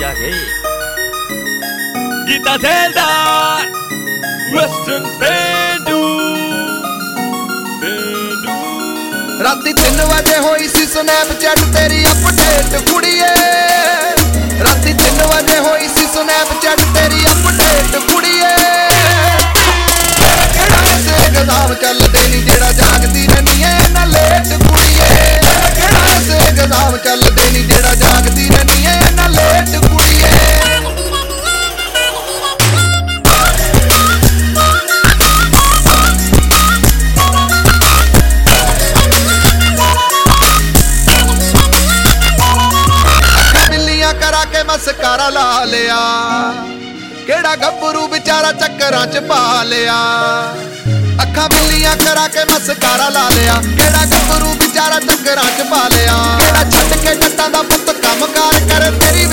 ਆ ਗਏ ਗੀਤਾ ਸੇਲਦਾਰ ਵੈਸਟਰਨ ਪੇਂਡੂ ਰਾਤੀ 3 ਵਜੇ ਹੋਈ ਸੀ ਸਨੈਪਚੈਟ ਤੇਰੀ ਅਪਡੇਟ ਕੁੜੀਏ ਰਾਤੀ 3 ਵਜੇ ਹੋਈ ਸੀ ਸਨੈਪਚੈਟ ਤੇਰੀ ਅਪਡੇਟ ਕੁੜੀਏ ਕਿਹੜਾ ਸੇ ਗਜ਼ਾਮ ਚੱਲਦੇ ਨੀ ਜਿਹੜਾ ਜਾਗਦੀ ਰਹਿੰਦੀ ਐ ਨਾ ਲੇਟ ਕੁੜੀਏ ਕਿਹੜਾ ਸੇ ਗਜ਼ਾਮ ਚੱਲਦੇ ਨੀ ਜਿਹੜਾ ਜਾਗਦੀ ਰਹਿੰਦੀ ਐ ਨਾ ਲੇਟ ਕੁੜੀਏ ਕਰਾ ਕੇ ਮਸਕਾਰਾ ਲਾ ਲਿਆ ਕਿਹੜਾ ਗੱਭਰੂ ਵਿਚਾਰਾ ਚੱਕਰਾਂ ਚ ਪਾ ਲਿਆ ਅੱਖਾਂ ਬਿੱਲੀਆਂ ਕਰਾ ਕੇ ਮਸਕਾਰਾ ਲਾ ਲਿਆ ਕਿਹੜਾ ਗੱਭਰੂ ਵਿਚਾਰਾ ਚੱਕਰਾਂ ਚ ਪਾ ਲਿਆ ਕਿਹੜਾ ਛੱਡ ਕੇ ਜੱਟਾਂ ਦਾ ਪੁੱਤ ਕੰਮਕਾਰ ਕਰ ਤੇਰੀ